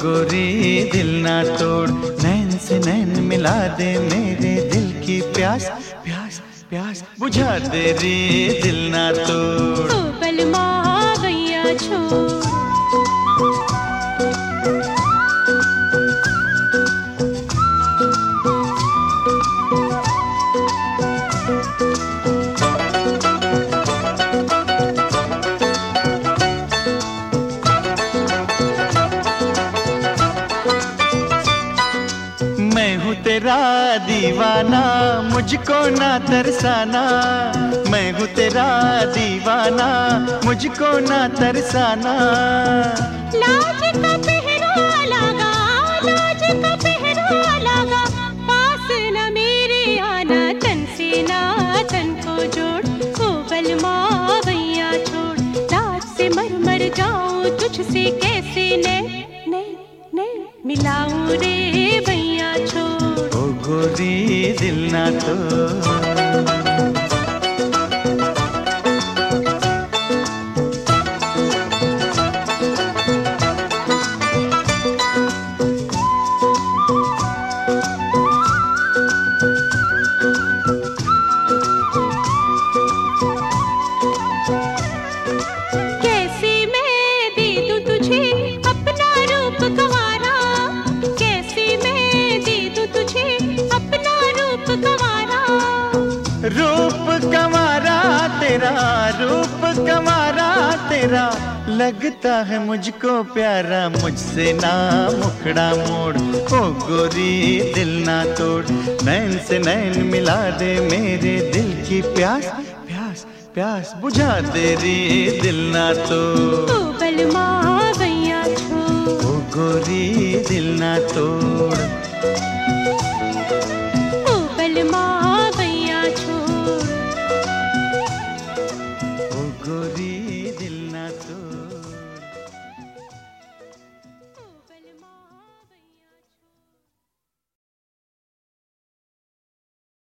गोरी दिल ना तोड़, नैन से नैन मिला दे मेरे दिल की प्यास, प्यास प्यास बुझा दे रे दिल ना तोड़। ओ बलमा गैया छोड़। मैं हूँ तेरा दीवाना, मुझको ना तरसाना। मैं हूँ तेरा दीवाना, मुझको ना तरसाना। लाज का पहरा लगा, लाज का पहरा लगा, पास न मेरे आना, तन से ना तन को जोड़। ओ बलमा गैया छोड़, लाज से मर मर जाऊं तुझसे कैसे ने मिलाऊं रे भैया छोड़। ओ गोरी दिल ना तोड़। कैसे मैं दे दूं तुझे अपना रूप गंवारा, कैसे मैं दे दूं तुझे अपना रूप गंवारा। रूप कमारा तेरा, रूप कमारा तेरा, लगता है मुझको प्यारा, मुझसे ना मुखड़ा मोड़। ओ गोरी दिल ना तोड़, नैन से नैन मिला दे मेरे दिल की प्यास, प्यास प्यास बुझा दे रे दिल ना तोड़। ओ बलमा गैया छोड़। ओ गोरी दिल ना तोड़।